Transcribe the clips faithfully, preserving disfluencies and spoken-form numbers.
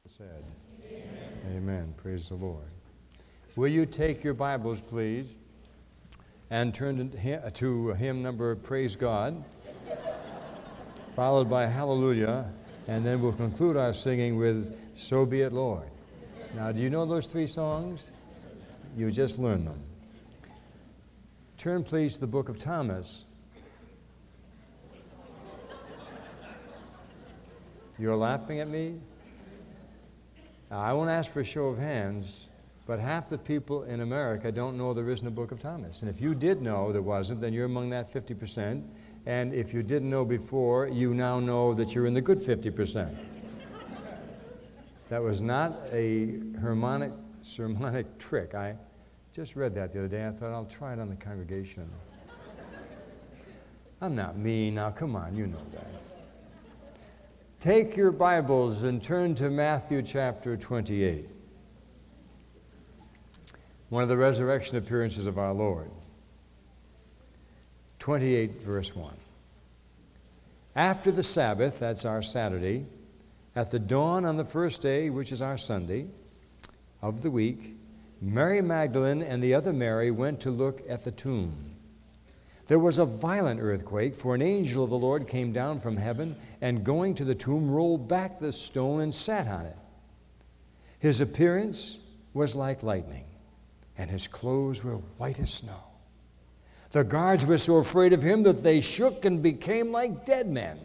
Said. Amen. Amen. Praise the Lord. Will you take your Bibles, please, and turn to hymn, to hymn number Praise God, followed by Hallelujah, and then we'll conclude our singing with So Be It, Lord. Now, do you know those three songs? You just learned them. Turn, please, to the book of Thomas. You're laughing at me? Now, I won't ask for a show of hands, but half the people in America don't know there isn't a book of Thomas. And if you did know there wasn't, then you're among that fifty percent. And if you didn't know before, you now know that you're in the good fifty percent. That was not a harmonic, sermonic trick. I just read that the other day. I thought I'll try it on the congregation. I'm not mean. Now, come on, you know that. Take your Bibles and turn to Matthew chapter twenty-eight. One of the resurrection appearances of our Lord. twenty-eight, verse one. After the Sabbath, that's our Saturday, at the dawn on the first day, which is our Sunday, of the week, Mary Magdalene and the other Mary went to look at the tomb. There was a violent earthquake, for an angel of the Lord came down from heaven and, going to the tomb, rolled back the stone and sat on it. His appearance was like lightning, and his clothes were white as snow. The guards were so afraid of him that they shook and became like dead men.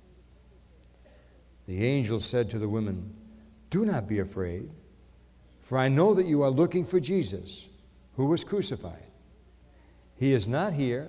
The angel said to the women, "Do not be afraid, for I know that you are looking for Jesus, who was crucified. He is not here.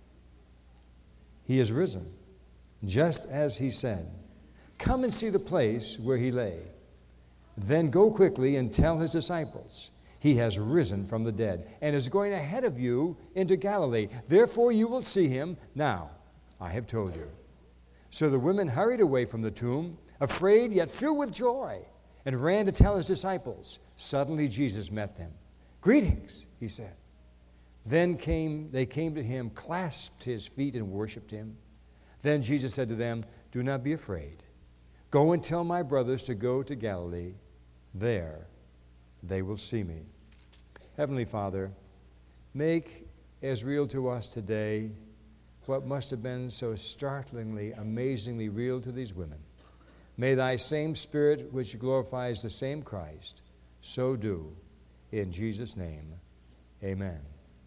He is risen, just as he said. Come and see the place where he lay. Then go quickly and tell his disciples, he has risen from the dead and is going ahead of you into Galilee. Therefore you will see him. Now, I have told you." So the women hurried away from the tomb, afraid yet filled with joy, and ran to tell his disciples. Suddenly Jesus met them. "Greetings," he said. Then came they came to him, clasped his feet, and worshipped him. Then Jesus said to them, "Do not be afraid. Go and tell my brothers to go to Galilee. There they will see me." Heavenly Father, make as real to us today what must have been so startlingly, amazingly real to these women. May thy same Spirit, which glorifies the same Christ, so do. In Jesus' name, amen.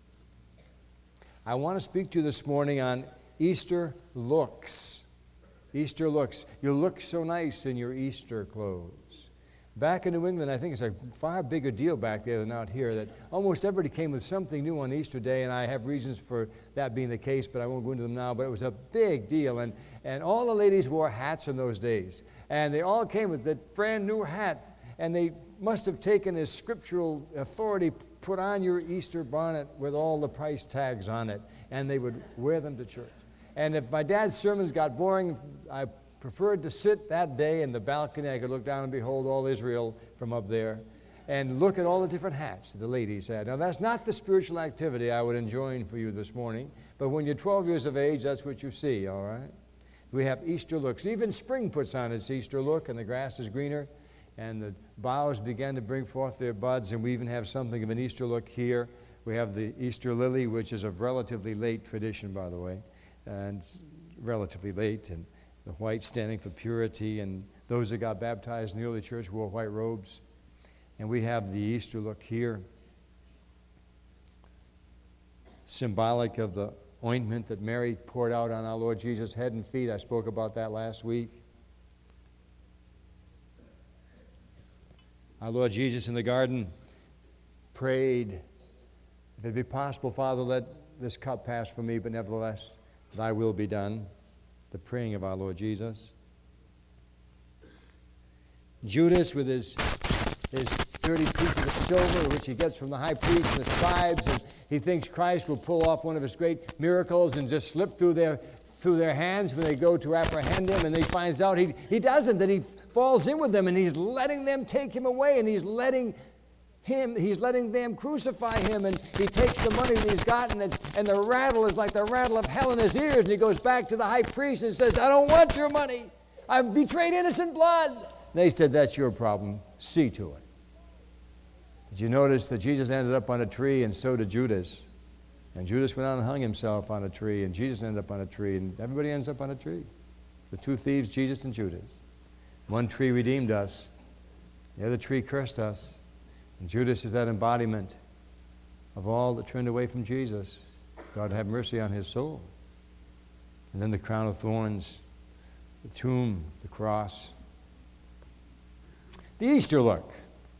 I want to speak to you this morning on Easter looks. Easter looks. You look so nice in your Easter clothes. Back in New England, I think it's a far bigger deal back there than out here, that almost everybody came with something new on Easter Day, and I have reasons for that being the case, but I won't go into them now. But it was a big deal, and, and all the ladies wore hats in those days. And they all came with that brand new hat, and they must have taken as scriptural authority, put on your Easter bonnet with all the price tags on it, and they would wear them to church. And if my dad's sermons got boring, I preferred to sit that day in the balcony. I could look down and behold all Israel from up there and look at all the different hats the ladies had. Now, that's not the spiritual activity I would enjoin for you this morning, but when you're twelve years of age, that's what you see, all right? We have Easter looks. Even spring puts on its Easter look, and the grass is greener, and the boughs begin to bring forth their buds, and we even have something of an Easter look here. We have the Easter lily, which is of relatively late tradition, by the way, and relatively late, and the white standing for purity, and those that got baptized in the early church wore white robes. And we have the Easter look here, symbolic of the ointment that Mary poured out on our Lord Jesus' head and feet. I spoke about that last week. Our Lord Jesus in the garden prayed, "If it be possible, Father, let this cup pass from me, but nevertheless, thy will be done." The praying of our Lord Jesus. Judas with his, his thirty pieces of silver, which he gets from the high priest and the scribes, and he thinks Christ will pull off one of his great miracles and just slip through their through their hands when they go to apprehend him, and he finds out he, he doesn't, that he falls in with them, and he's letting them take him away, and he's letting him, he's letting them crucify him, and he takes the money that he's gotten, and, and the rattle is like the rattle of hell in his ears, and he goes back to the high priest and says, "I don't want your money. I've betrayed innocent blood." They said, that's your problem. See to it. Did you notice that Jesus ended up on a tree, and so did Judas? And Judas went out and hung himself on a tree, and Jesus ended up on a tree, and everybody ends up on a tree. The two thieves, Jesus and Judas. One tree redeemed us. The other tree cursed us. And Judas is that embodiment of all that turned away from Jesus. God have mercy on his soul. And then the crown of thorns, the tomb, the cross. The Easter look.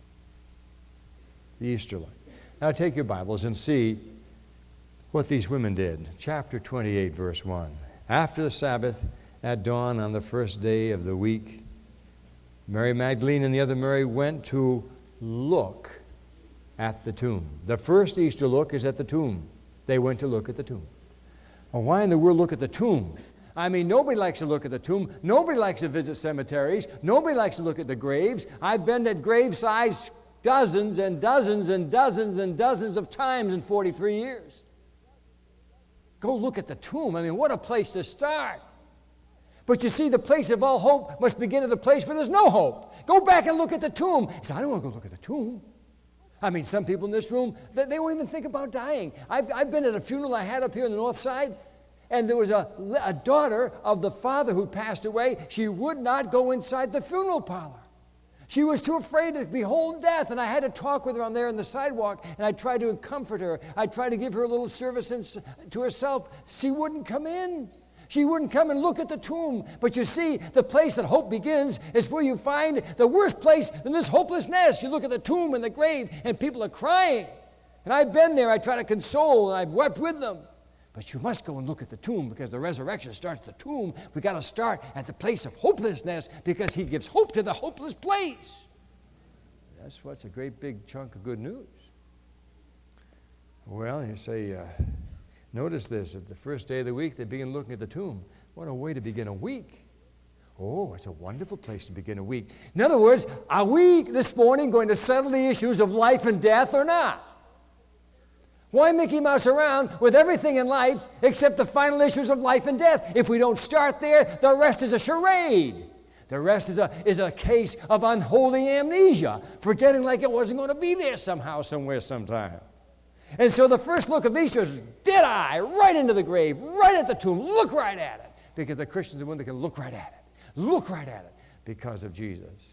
The Easter look. Now take your Bibles and see what these women did. Chapter twenty-eight, verse one. After the Sabbath, at dawn on the first day of the week, Mary Magdalene and the other Mary went to look at the tomb. The first Easter look is at the tomb. They went to look at the tomb. Well, why in the world look at the tomb? I mean, nobody likes to look at the tomb. Nobody likes to visit cemeteries. Nobody likes to look at the graves. I've been at gravesides dozens and dozens and dozens and dozens of times in forty-three years. Go look at the tomb. I mean, what a place to start. But you see, the place of all hope must begin at the place where there's no hope. Go back and look at the tomb. He said, I don't want to go look at the tomb. I mean, some people in this room, they, they won't even think about dying. I've, I've been at a funeral I had up here on the north side, and there was a, a daughter of the father who passed away. She would not go inside the funeral parlor. She was too afraid to behold death, and I had to talk with her on there on the sidewalk, and I tried to comfort her. I tried to give her a little service in, to herself. She wouldn't come in. She wouldn't come and look at the tomb. But you see, the place that hope begins is where you find the worst place in this hopelessness. You look at the tomb and the grave, and people are crying. And I've been there. I try to console, and I've wept with them. But you must go and look at the tomb, because the resurrection starts at the tomb. We've got to start at the place of hopelessness, because he gives hope to the hopeless place. That's what's a great big chunk of good news. Well, you say, uh, notice this. At the first day of the week, they begin looking at the tomb. What a way to begin a week. Oh, it's a wonderful place to begin a week. In other words, are we this morning going to settle the issues of life and death or not? Why Mickey Mouse around with everything in life except the final issues of life and death? If we don't start there, the rest is a charade. The rest is a, is a case of unholy amnesia, forgetting like it wasn't going to be there somehow, somewhere, sometime. And so the first look of Easter is dead eye, right into the grave, right at the tomb. Look right at it, because the Christians are one that can look right at it. Look right at it because of Jesus.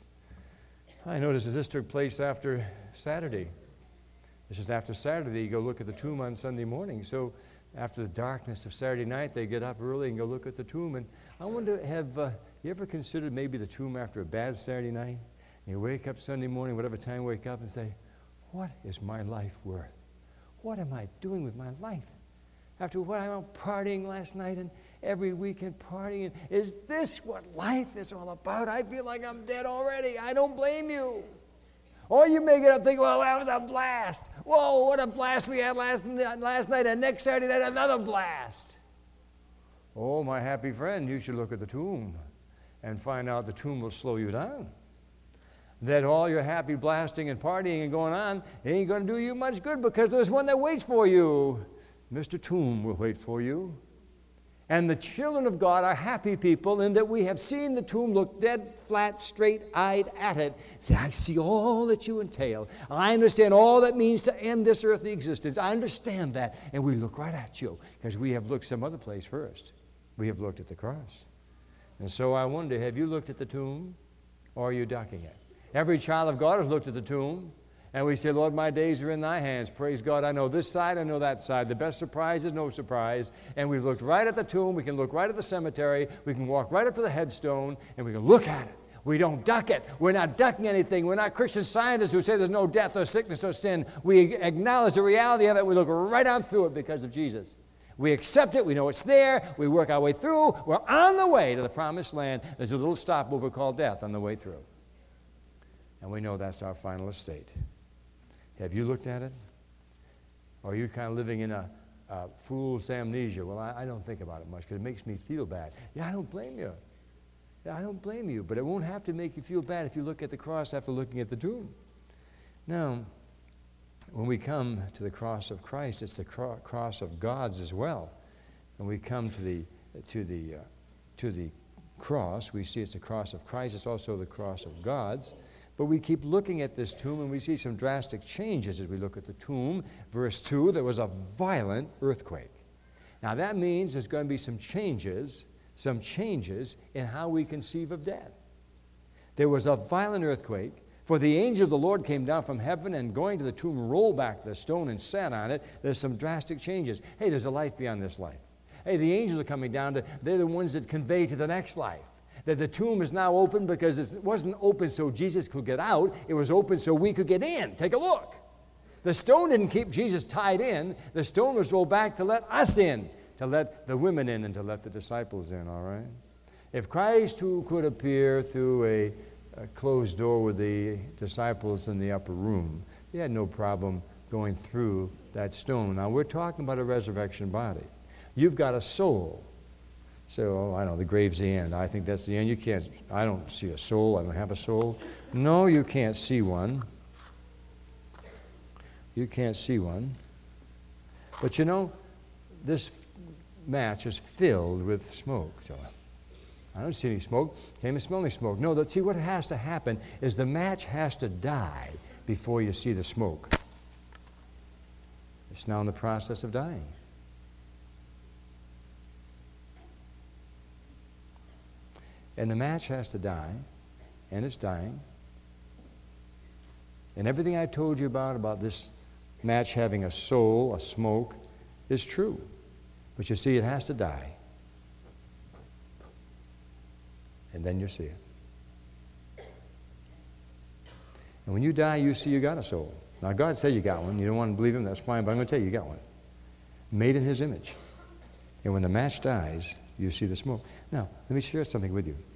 I noticed that this took place after Saturday. This is after Saturday. You go look at the tomb on Sunday morning. So after the darkness of Saturday night, they get up early and go look at the tomb. And I wonder, have uh, you ever considered maybe the tomb after a bad Saturday night? And you wake up Sunday morning, whatever time you wake up, and say, what is my life worth? What am I doing with my life? After what I went partying last night and every weekend partying, is this what life is all about? I feel like I'm dead already. I don't blame you. Or you may get up thinking, well, that was a blast. Whoa, what a blast we had last, last night, and next Saturday night, another blast. Oh, my happy friend, you should look at the tomb and find out the tomb will slow you down. That all your happy blasting and partying and going on ain't going to do you much good, because there's one that waits for you. Mister Tomb will wait for you. And the children of God are happy people in that we have seen the tomb look dead, flat, straight-eyed at it. Say, I see all that you entail. I understand all that means to end this earthly existence. I understand that. And we look right at you, because we have looked some other place first. We have looked at the cross. And so I wonder, have you looked at the tomb, or are you ducking it? Every child of God has looked at the tomb. And we say, Lord, my days are in thy hands. Praise God, I know this side, I know that side. The best surprise is no surprise. And we've looked right at the tomb. We can look right at the cemetery. We can walk right up to the headstone, and we can look at it. We don't duck it. We're not ducking anything. We're not Christian scientists who say there's no death or sickness or sin. We acknowledge the reality of it. We look right on through it because of Jesus. We accept it. We know it's there. We work our way through. We're on the way to the promised land. There's a little stopover called death on the way through. And we know that's our final estate. Have you looked at it? Or are you kind of living in a, a fool's amnesia? Well, I, I don't think about it much because it makes me feel bad. Yeah, I don't blame you. Yeah, I don't blame you. But it won't have to make you feel bad if you look at the cross after looking at the tomb. Now, when we come to the cross of Christ, it's the cro- cross of God's as well. And we come to the, to the, uh, to the cross. We see it's the cross of Christ. It's also the cross of God's. But we keep looking at this tomb, and we see some drastic changes as we look at the tomb. Verse two, there was a violent earthquake. Now that means there's going to be some changes, some changes in how we conceive of death. There was a violent earthquake, for the angel of the Lord came down from heaven and going to the tomb rolled back the stone and sat on it. There's some drastic changes. Hey, there's a life beyond this life. Hey, the angels are coming down. To, they're the ones that convey to the next life. That the tomb is now open because it wasn't open so Jesus could get out. It was open so we could get in. Take a look. The stone didn't keep Jesus tied in. The stone was rolled back to let us in, to let the women in and to let the disciples in, all right? If Christ, who could appear through a, a closed door with the disciples in the upper room, he had no problem going through that stone. Now, we're talking about a resurrection body. You've got a soul. So, oh, I know, the grave's the end. I think that's the end. You can't, I don't see a soul. I don't have a soul. No, you can't see one. You can't see one. But you know, this match is filled with smoke. So I don't see any smoke. Can't even smell any smoke. No, that, see, what has to happen is the match has to die before you see the smoke. It's now in the process of dying. And the match has to die, and it's dying. And everything I told you about, about this match having a soul, a smoke, is true. But you see, it has to die. And then you see it. And when you die, you see you got a soul. Now, God says you got one. You don't want to believe him, that's fine, but I'm going to tell you, you got one. Made in his image. And when the match dies, you see the smoke. Now, let me share something with you.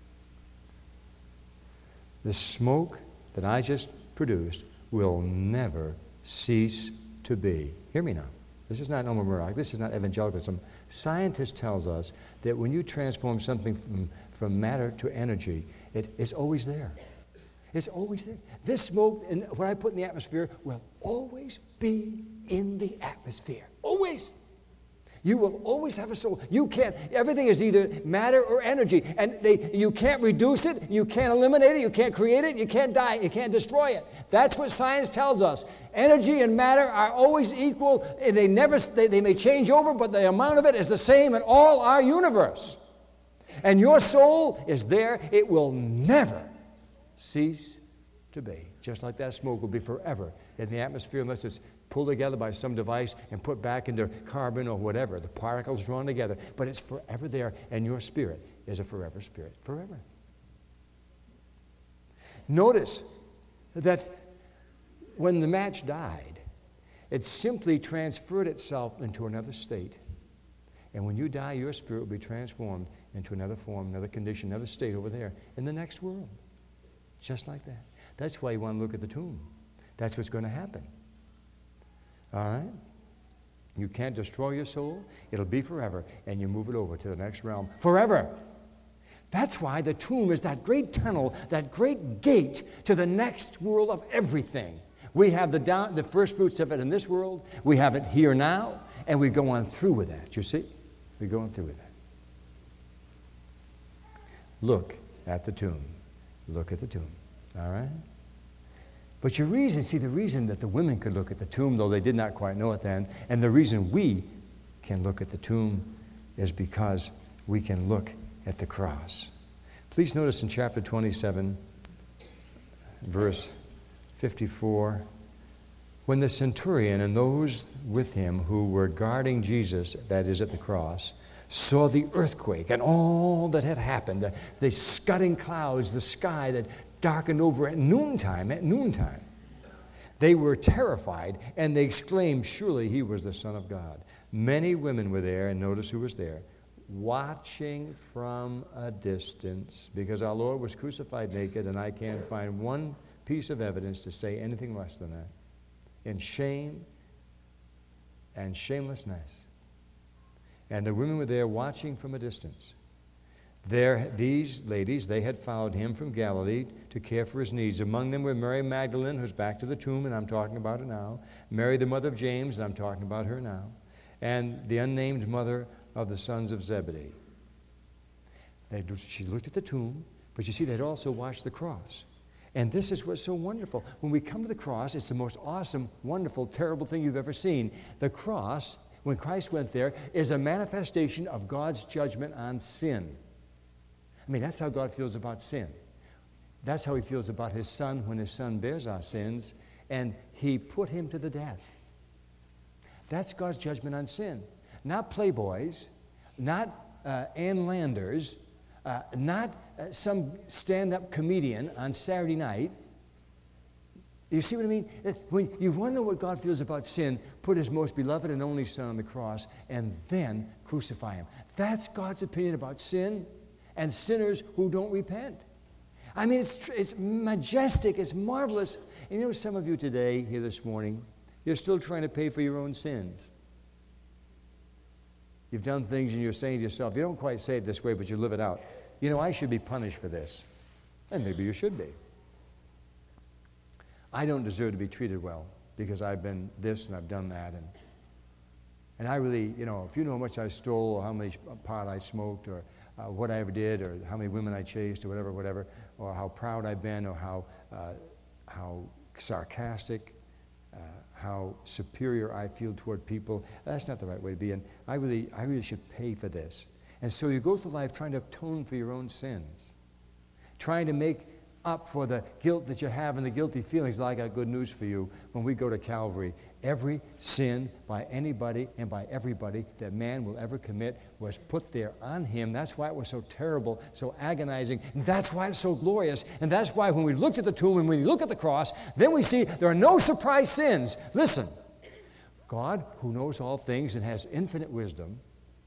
The smoke that I just produced will never cease to be. Hear me now. This is not Norman Murdoch. This is not evangelicalism. Scientists tells us that when you transform something from, from matter to energy, it is always there. It's always there. This smoke, and what I put in the atmosphere, will always be in the atmosphere. Always. You will always have a soul. You can't, everything is either matter or energy. And they, you can't reduce it, you can't eliminate it, you can't create it, you can't die, you can't destroy it. That's what science tells us. Energy and matter are always equal. They never, they, they may change over, but the amount of it is the same in all our universe. And your soul is there. It will never cease to be. Just like that smoke will be forever in the atmosphere unless it's pulled together by some device and put back into carbon or whatever. The particles drawn together. But it's forever there, and your spirit is a forever spirit. Forever. Notice that when the match died, it simply transferred itself into another state. And when you die, your spirit will be transformed into another form, another condition, another state over there in the next world. Just like that. That's why you want to look at the tomb. That's what's going to happen. All right? You can't destroy your soul. It'll be forever. And you move it over to the next realm. Forever. That's why the tomb is that great tunnel, that great gate to the next world of everything. We have the, down, the first fruits of it in this world. We have it here now. And we go on through with that. You see? We go on through with that. Look at the tomb. Look at the tomb. All right? But your reason, see, the reason that the women could look at the tomb, though they did not quite know it then, and the reason we can look at the tomb is because we can look at the cross. Please notice in chapter twenty-seven, verse fifty-four, when the centurion and those with him who were guarding Jesus, that is at the cross, saw the earthquake and all that had happened, the, the scudding clouds, the sky that darkened over at noontime, at noontime. They were terrified, and they exclaimed, surely he was the Son of God. Many women were there, and notice who was there, watching from a distance, because our Lord was crucified naked, and I can't find one piece of evidence to say anything less than that. In shame and shamelessness. And the women were there watching from a distance. There, these ladies, they had followed him from Galilee to care for his needs. Among them were Mary Magdalene, who's back to the tomb, and I'm talking about her now. Mary, the mother of James, and I'm talking about her now. And the unnamed mother of the sons of Zebedee. They, she looked at the tomb, but you see, they'd also watched the cross. And this is what's so wonderful. When we come to the cross, it's the most awesome, wonderful, terrible thing you've ever seen. The cross, when Christ went there, is a manifestation of God's judgment on sin. I mean, that's how God feels about sin. That's how he feels about his son when his son bears our sins, and he put him to the death. That's God's judgment on sin. Not playboys, not uh, Ann Landers, uh, not uh, some stand-up comedian on Saturday night. You see what I mean? When you want to know what God feels about sin, put his most beloved and only son on the cross and then crucify him. That's God's opinion about sin and sinners who don't repent. I mean, it's, it's majestic, it's marvelous. And you know, some of you today, here this morning, you're still trying to pay for your own sins. You've done things and you're saying to yourself, you don't quite say it this way, but you live it out. You know, I should be punished for this. And maybe you should be. I don't deserve to be treated well because I've been this and I've done that. And, and I really, you know, if you know how much I stole or how much pot I smoked or uh, what I ever did or how many women I chased or whatever, whatever, or how proud I've been or how, uh, how sarcastic, uh, how superior I feel toward people, that's not the right way to be. And I really, I really should pay for this. And so you go through life trying to atone for your own sins, trying to make up for the guilt that you have and the guilty feelings. I got good news for you. When we go to Calvary, every sin by anybody and by everybody that man will ever commit was put there on him. That's why it was so terrible, so agonizing. And that's why it's so glorious. And that's why when we looked at the tomb and when we look at the cross, then we see there are no surprise sins. Listen, God, who knows all things and has infinite wisdom,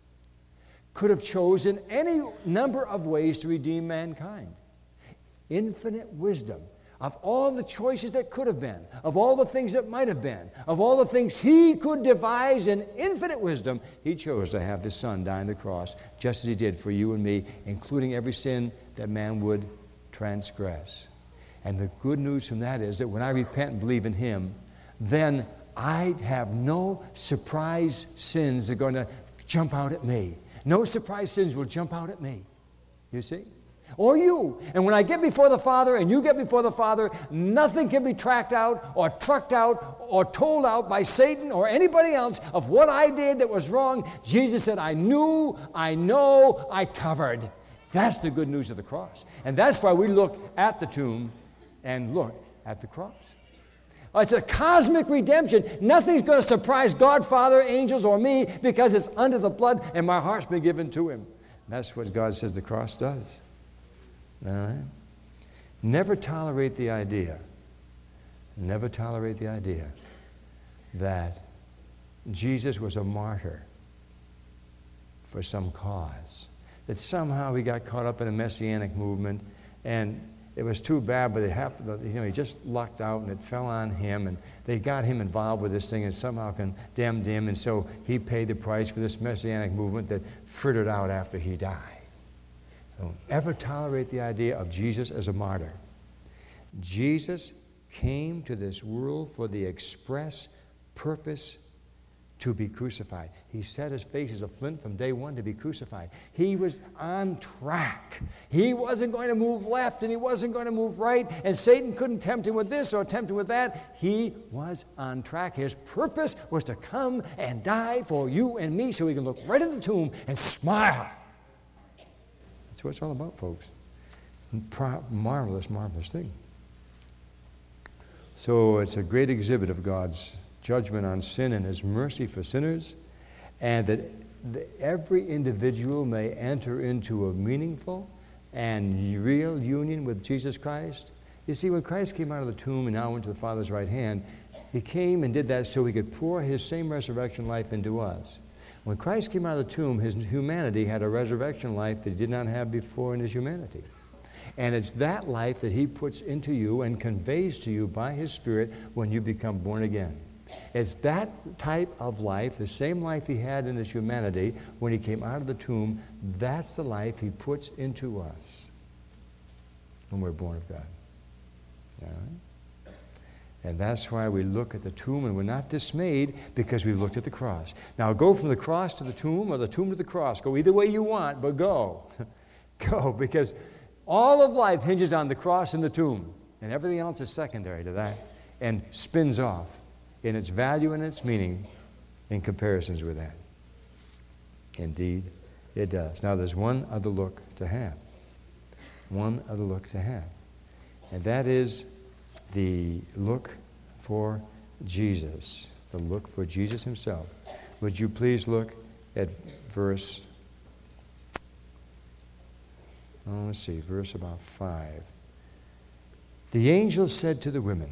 could have chosen any number of ways to redeem mankind. Infinite wisdom of all the choices that could have been, of all the things that might have been, of all the things he could devise in infinite wisdom, he chose to have his son die on the cross, just as he did for you and me, including every sin that man would transgress. And the good news from that is that when I repent and believe in him, then I have no surprise sins that are going to jump out at me. No surprise sins will jump out at me. You see? Or you. And when I get before the Father and you get before the Father, nothing can be tracked out or trucked out or told out by Satan or anybody else of what I did that was wrong. Jesus said, I knew, I know, I covered. That's the good news of the cross. And that's why we look at the tomb and look at the cross. It's a cosmic redemption. Nothing's going to surprise God, Father, angels, or me because it's under the blood and my heart's been given to him. That's what God says the cross does. All right? Never tolerate the idea, never tolerate the idea that Jesus was a martyr for some cause. That somehow he got caught up in a messianic movement and it was too bad, but it happened, you know, he just lucked out and it fell on him and they got him involved with this thing and somehow condemned him, and so he paid the price for this messianic movement that frittered out after he died. Don't ever tolerate the idea of Jesus as a martyr. Jesus came to this world for the express purpose to be crucified. He set his face as a flint from day one to be crucified. He was on track. He wasn't going to move left and he wasn't going to move right, and Satan couldn't tempt him with this or tempt him with that. He was on track. His purpose was to come and die for you and me so we can look right at the tomb and smile. That's what it's all about, folks. Pro- marvelous, marvelous thing. So it's a great exhibit of God's judgment on sin and his mercy for sinners, and that the, every individual may enter into a meaningful and real union with Jesus Christ. You see, when Christ came out of the tomb and now went to the Father's right hand, he came and did that so he could pour his same resurrection life into us. When Christ came out of the tomb, his humanity had a resurrection life that he did not have before in his humanity. And it's that life that he puts into you and conveys to you by his Spirit when you become born again. It's that type of life, the same life he had in his humanity when he came out of the tomb, that's the life he puts into us when we're born of God. All right? And that's why we look at the tomb and we're not dismayed because we've looked at the cross. Now go from the cross to the tomb or the tomb to the cross. Go either way you want, but go. Go, because all of life hinges on the cross and the tomb, and everything else is secondary to that and spins off in its value and its meaning in comparisons with that. Indeed, it does. Now, there's one other look to have. One other look to have. And that is the look for Jesus. The look for Jesus himself. Would you please look at verse, oh, let's see, verse about five. The angel said to the women,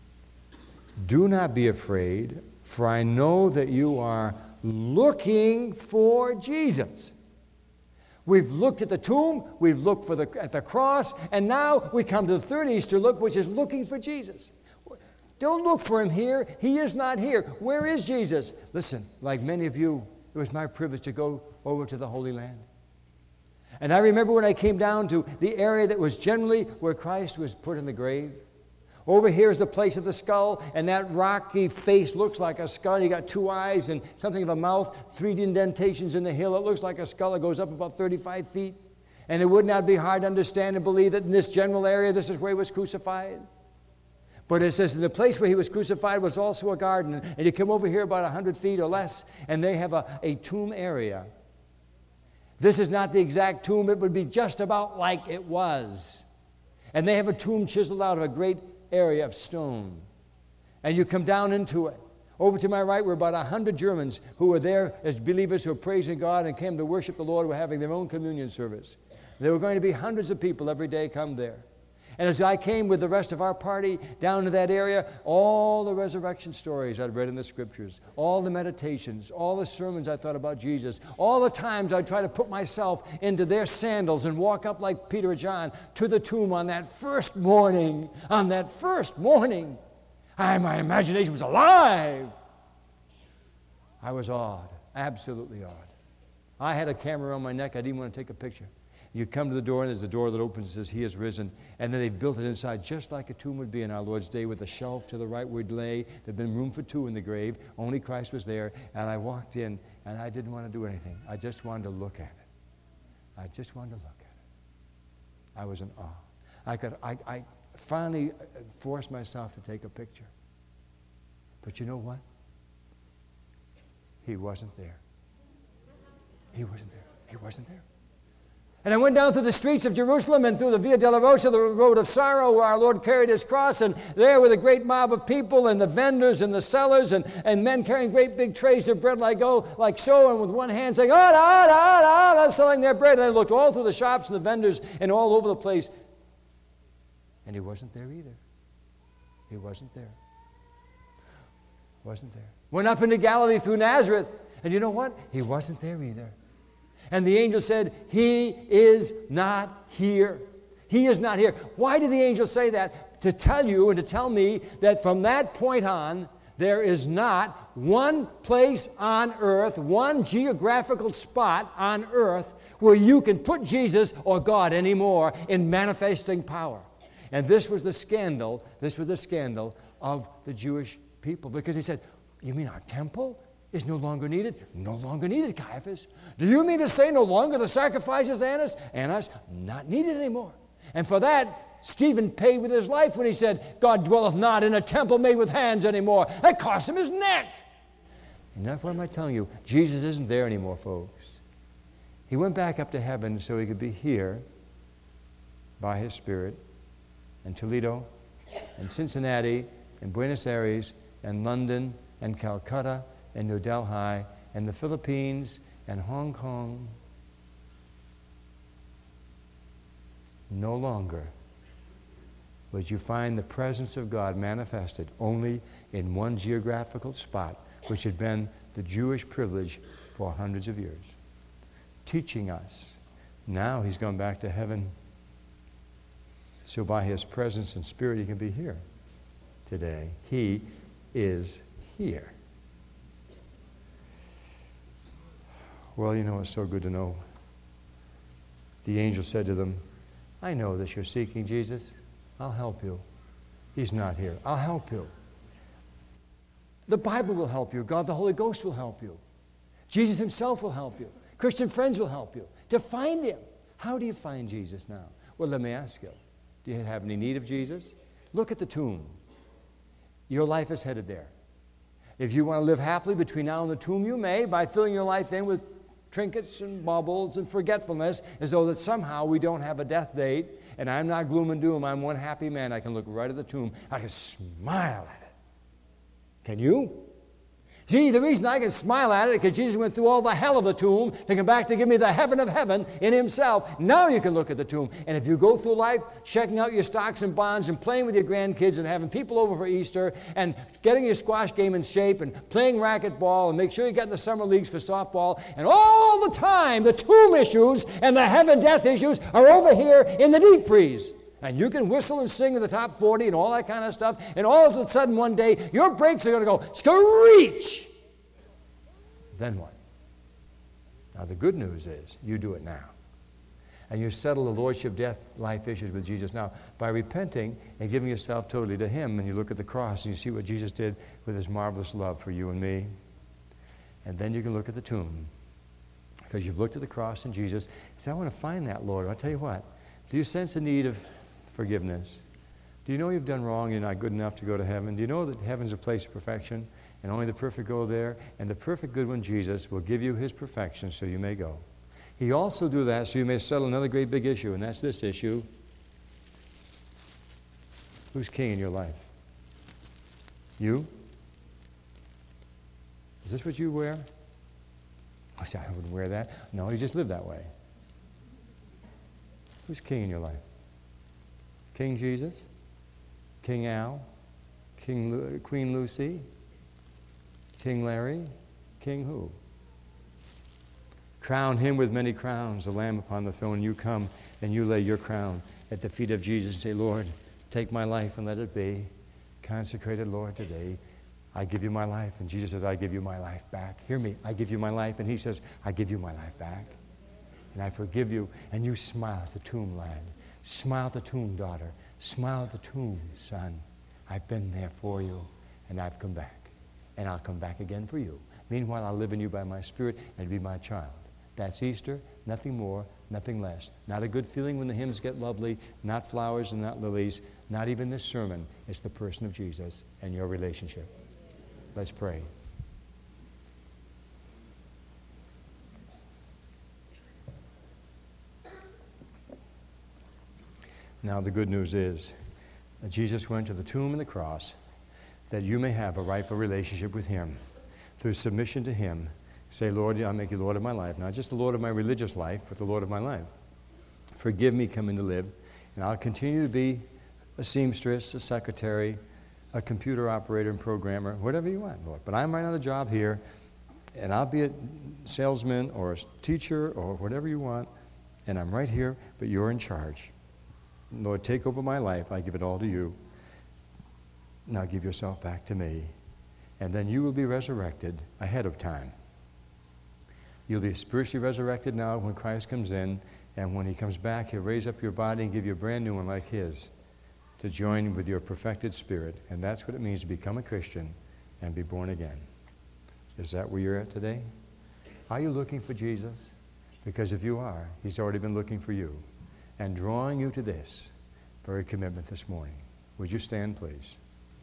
"Do not be afraid, for I know that you are looking for Jesus." We've looked at the tomb, we've looked for the, at the cross, and now we come to the third Easter look, which is looking for Jesus. Don't look for him here. He is not here. Where is Jesus? Listen, like many of you, it was my privilege to go over to the Holy Land. And I remember when I came down to the area that was generally where Christ was put in the grave. Over here is the place of the skull, and that rocky face looks like a skull. You got two eyes and something of a mouth, three indentations in the hill. It looks like a skull. It goes up about thirty-five feet. And it would not be hard to understand and believe that in this general area, this is where he was crucified. But it says in the place where he was crucified was also a garden. And you come over here about one hundred feet or less, and they have a, a tomb area. This is not the exact tomb. It would be just about like it was. And they have a tomb chiseled out of a great area of stone. And you come down into it. Over to my right were about a hundred Germans who were there as believers who were praising God and came to worship the Lord, were having their own communion service. There were going to be hundreds of people every day come there. And as I came with the rest of our party down to that area, all the resurrection stories I'd read in the scriptures, all the meditations, all the sermons I thought about Jesus, all the times I'd try to put myself into their sandals and walk up like Peter or John to the tomb on that first morning, on that first morning. I, my imagination was alive. I was awed, absolutely awed. I had a camera around my neck. I didn't want to take a picture. You come to the door, and there's a door that opens and says, "He is risen." And then they've built it inside just like a tomb would be in our Lord's day, with a shelf to the right where he'd lay. There'd been room for two in the grave. Only Christ was there. And I walked in, and I didn't want to do anything. I just wanted to look at it. I just wanted to look at it. I was in awe. I, could, I, I finally forced myself to take a picture. But you know what? He wasn't there. He wasn't there. He wasn't there. And I went down through the streets of Jerusalem and through the Via Dolorosa, the road of sorrow, where our Lord carried his cross, and there were the great mob of people and the vendors and the sellers and, and men carrying great big trays of bread like go like so, and with one hand saying, "Ah, ah, ah, ah," selling their bread. And I looked all through the shops and the vendors and all over the place, and he wasn't there either. He wasn't there. Wasn't there. Went up into Galilee through Nazareth, and you know what? He wasn't there either. And the angel said, "He is not here. He is not here." Why did the angel say that? To tell you and to tell me that from that point on, there is not one place on earth, one geographical spot on earth where you can put Jesus or God anymore in manifesting power. And this was the scandal, this was the scandal of the Jewish people. Because he said, "You mean our temple is no longer needed?" No longer needed, Caiaphas. "Do you mean to say no longer the sacrifices, Annas?" Annas, not needed anymore. And for that, Stephen paid with his life when he said, "God dwelleth not in a temple made with hands anymore." That cost him his neck. And that's what am I telling you? Jesus isn't there anymore, folks. He went back up to heaven so he could be here by his Spirit in Toledo and Cincinnati and Buenos Aires and London and Calcutta and New Delhi, and the Philippines, and Hong Kong. No longer would you find the presence of God manifested only in one geographical spot, which had been the Jewish privilege for hundreds of years, teaching us. Now he's gone back to heaven, so by his presence and Spirit he can be here today. He is here. Well, you know, it's so good to know. The angel said to them, "I know that you're seeking Jesus. I'll help you. He's not here. I'll help you. The Bible will help you. God, the Holy Ghost will help you. Jesus himself will help you. Christian friends will help you to find him. How do you find Jesus now? Well, let me ask you. Do you have any need of Jesus? Look at the tomb. Your life is headed there. If you want to live happily between now and the tomb, you may, by filling your life in with trinkets and baubles and forgetfulness, as though that somehow we don't have a death date, and I'm not gloom and doom. I'm one happy man. I can look right at the tomb. I can smile at it. Can you? See, the reason I can smile at it is because Jesus went through all the hell of the tomb to come back to give me the heaven of heaven in himself. Now you can look at the tomb. And if you go through life checking out your stocks and bonds and playing with your grandkids and having people over for Easter and getting your squash game in shape and playing racquetball and make sure you get in the summer leagues for softball, and all the time the tomb issues and the heaven-death issues are over here in the deep freeze. And you can whistle and sing in the top forty and all that kind of stuff, and all of a sudden one day your brakes are going to go screech. Then what? Now the good news is you do it now. And you settle the lordship, death, life issues with Jesus now by repenting and giving yourself totally to him. And you look at the cross and you see what Jesus did with his marvelous love for you and me. And then you can look at the tomb because you've looked at the cross and Jesus. You say, I want to find that, Lord. I'll tell you what. Do you sense a need of forgiveness? Do you know you've done wrong and you're not good enough to go to heaven? Do you know that heaven's a place of perfection and only the perfect go there? And the perfect good one, Jesus, will give you his perfection so you may go. He also do that so you may settle another great big issue, and that's this issue. Who's king in your life? You? Is this what you wear? I said, I wouldn't wear that. No, you just live that way. Who's king in your life? King Jesus? King Al? King Lu- Queen Lucy? King Larry? King who? Crown him with many crowns, the Lamb upon the throne. You come and you lay your crown at the feet of Jesus and say, Lord, take my life and let it be consecrated, Lord, today. I give you my life. And Jesus says, I give you my life back. Hear me. I give you my life. And he says, I give you my life back. And I forgive you. And you smile at the tomb, lad. Smile at the tomb, daughter. Smile at the tomb, son. I've been there for you, and I've come back. And I'll come back again for you. Meanwhile, I'll live in you by my Spirit and be my child. That's Easter, nothing more, nothing less. Not a good feeling when the hymns get lovely, not flowers and not lilies, not even this sermon. It's the person of Jesus and your relationship. Let's pray. Now the good news is that Jesus went to the tomb and the cross that you may have a rightful relationship with him. Through submission to him, say, Lord, I make you Lord of my life. Not just the Lord of my religious life, but the Lord of my life. Forgive me coming to live, and I'll continue to be a seamstress, a secretary, a computer operator and programmer, whatever you want, Lord. But I'm right on a job here, and I'll be a salesman or a teacher or whatever you want, and I'm right here, but you're in charge. Lord, take over my life. I give it all to you. Now give yourself back to me. And then you will be resurrected ahead of time. You'll be spiritually resurrected now when Christ comes in, and when he comes back, he'll raise up your body and give you a brand new one like his to join with your perfected spirit. And that's what it means to become a Christian and be born again. Is that where you're at today? Are you looking for Jesus? Because if you are, he's already been looking for you and drawing you to this very commitment this morning. Would you stand, please?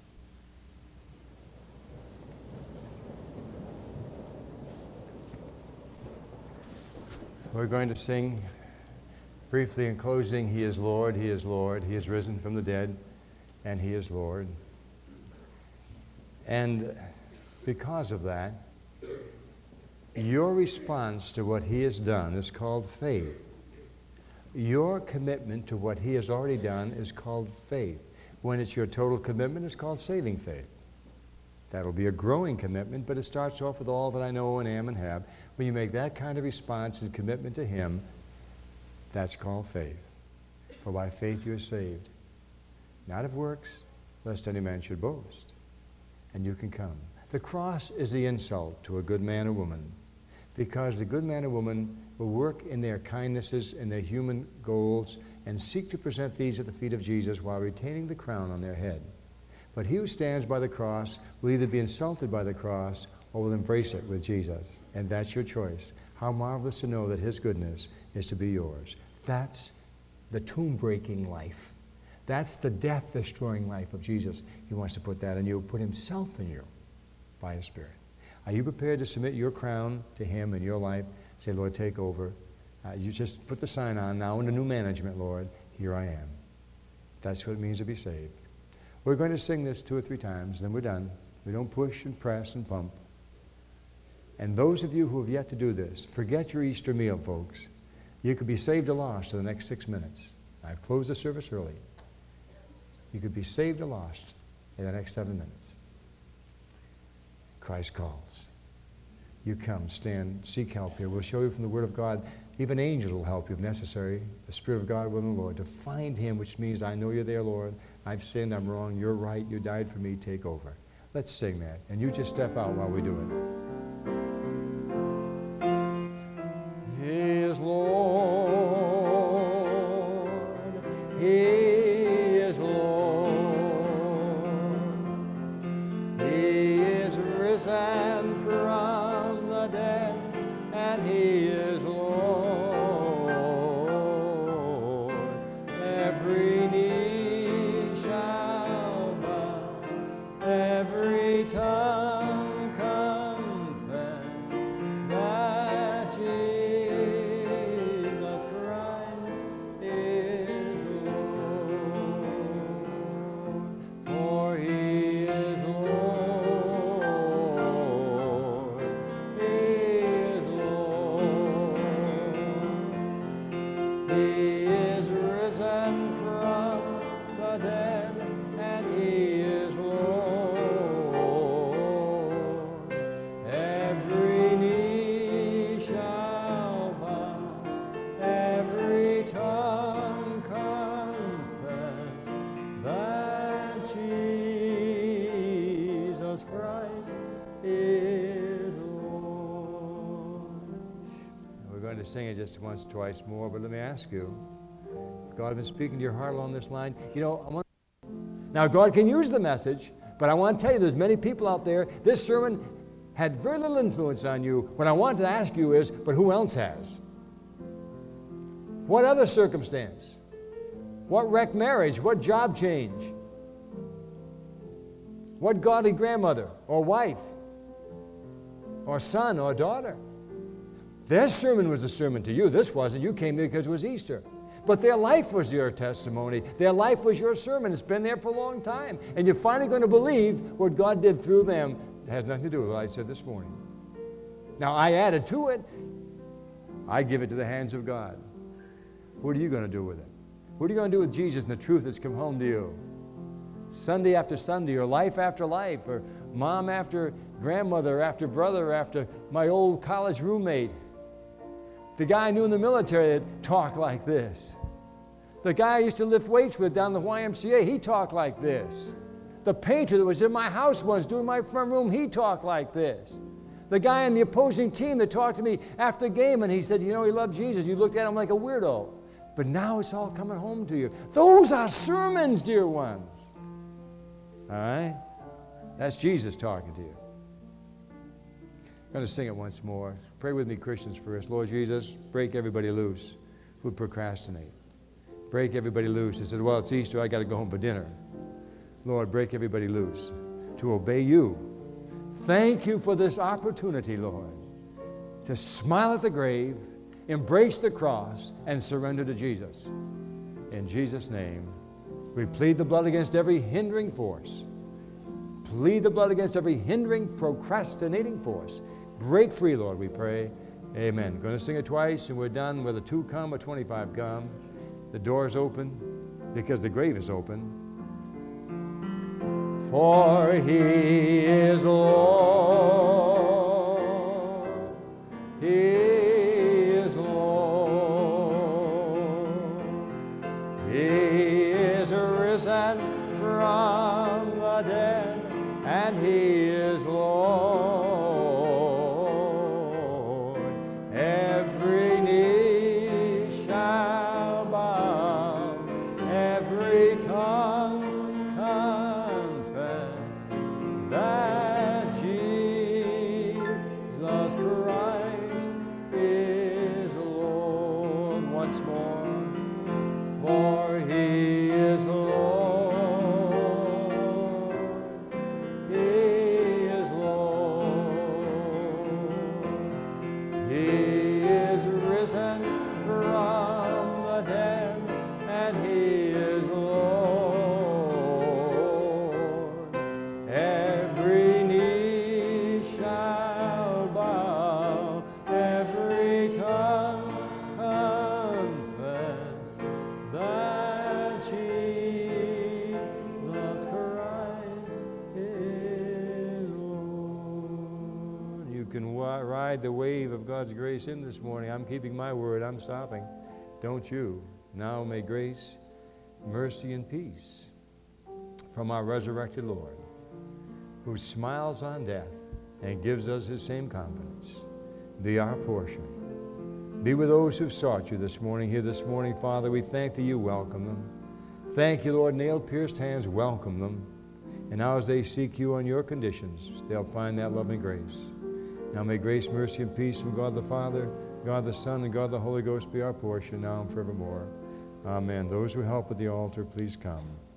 We're going to sing briefly in closing, He is Lord, He is Lord, He is risen from the dead, and He is Lord. And because of that, your response to what He has done is called faith. Your commitment to what He has already done is called faith. When it's your total commitment, it's called saving faith. That'll be a growing commitment, but it starts off with all that I know and am and have. When you make that kind of response and commitment to Him, that's called faith. For by faith you are saved, not of works, lest any man should boast. And you can come. The cross is the insult to a good man or woman, because the good man or woman will work in their kindnesses and their human goals and seek to present these at the feet of Jesus while retaining the crown on their head. But he who stands by the cross will either be insulted by the cross or will embrace it with Jesus. And that's your choice. How marvelous to know that His goodness is to be yours. That's the tomb-breaking life. That's the death-destroying life of Jesus. He wants to put that in you, put himself in you by his Spirit. Are you prepared to submit your crown to him in your life? Say, Lord, take over. Uh, you just put the sign on now under new management, Lord. Here I am. That's what it means to be saved. We're going to sing this two or three times, then we're done. We don't push and press and pump. And those of you who have yet to do this, forget your Easter meal, folks. You could be saved or lost in the next six minutes. I've closed the service early. You could be saved or lost in the next seven minutes. Christ calls. You come, stand, seek help here. We'll show you from the Word of God. Even angels will help you if necessary. The Spirit of God will, the Lord, to find him, which means I know you're there, Lord. I've sinned, I'm wrong, you're right, you died for me, take over. Let's sing that. And you just step out while we do it. He is Lord. He is Lord. He is risen from the dead, and he is Lord. Every knee shall bow, every tongue confess that Jesus Christ is Lord. For he is Lord. He is Lord. He is risen from the dead, and he is Lord. Every knee shall bow, every tongue confess that Jesus Christ is Lord. We're going to sing it just once, twice more, but let me ask you, if God has been speaking to your heart along this line, you know, I want now, God can use the message, but I want to tell you there's many people out there, this sermon had very little influence on you. What I want to ask you is, but who else has? What other circumstance? What wrecked marriage? What job change? What godly grandmother or wife or son or daughter? Their sermon was a sermon to you. This wasn't. You came here because it was Easter. But their life was your testimony. Their life was your sermon. It's been there for a long time. And you're finally going to believe what God did through them. It has nothing to do with what I said this morning. Now, I added to it. I give it to the hands of God. What are you going to do with it? What are you going to do with Jesus and the truth that's come home to you? Sunday after Sunday, or life after life, or mom after grandmother, after brother, after my old college roommate. The guy I knew in the military that talked like this. The guy I used to lift weights with down the Y M C A, he talked like this. The painter that was in my house once doing my front room, he talked like this. The guy on the opposing team that talked to me after the game and he said, you know, he loved Jesus. You looked at him like a weirdo. But now it's all coming home to you. Those are sermons, dear ones. All right? That's Jesus talking to you. I'm going to sing it once more. Pray with me, Christians, first. Lord Jesus, break everybody loose who procrastinate. Break everybody loose. He said, well, it's Easter. I got to go home for dinner. Lord, break everybody loose to obey you. Thank you for this opportunity, Lord, to smile at the grave, embrace the cross, and surrender to Jesus. In Jesus' name, we plead the blood against every hindering force. Plead the blood against every hindering, procrastinating force. Break free, Lord, we pray. Amen. Going to sing it twice, and we're done. Whether two come or twenty-five come. The door is open because the grave is open. For he is Lord. He is Lord. He is risen from the dead, and he is Lord. Every knee shall bow, every tongue confess that Jesus Christ is Lord. Once more. can wa- ride the wave of God's grace in this morning. I'm keeping my word. I'm stopping. Don't you? Now may grace, mercy, and peace from our resurrected Lord, who smiles on death and gives us his same confidence, be our portion. Be with those who've sought you this morning, here this morning, Father. We thank that you welcome them. Thank you, Lord. Nail-pierced hands welcome them. And now as they seek you on your conditions, they'll find that love and grace. Now may grace, mercy, and peace from God the Father, God the Son, and God the Holy Ghost be our portion now and forevermore. Amen. Those who help at the altar, please come.